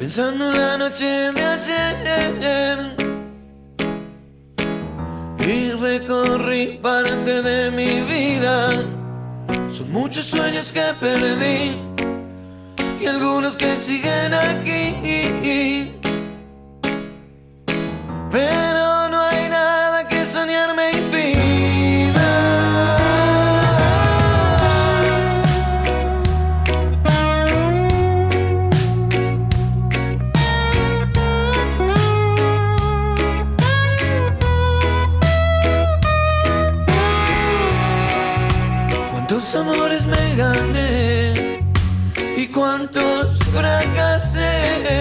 pensando en la noche de ayer y recorrí parte de mi vida. Son muchos sueños que perdí y algunos que siguen aquí, pero no hay nada que soñar me impida. Cuántos amores me gané y cuántos fracasé,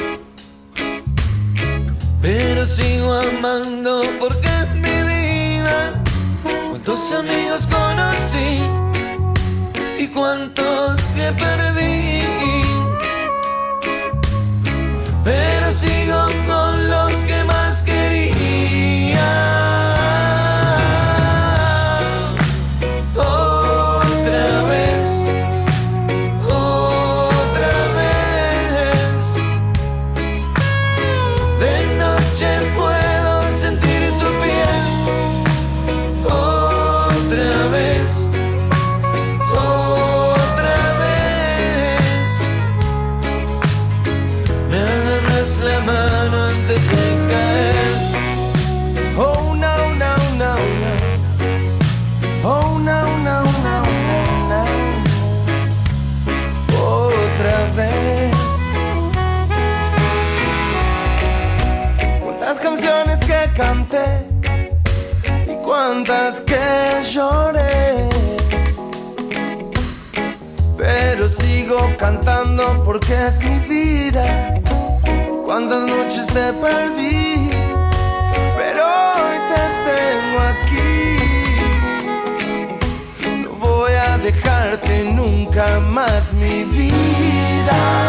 pero sigo amando porque es mi vida. Cuántos amigos conocí y cuántos que perdí, pero sigo con los que más quería. Canté y cuántas que lloré, pero sigo cantando porque es mi vida. Cuántas noches te perdí, pero hoy te tengo aquí. No voy a dejarte nunca más, mi vida.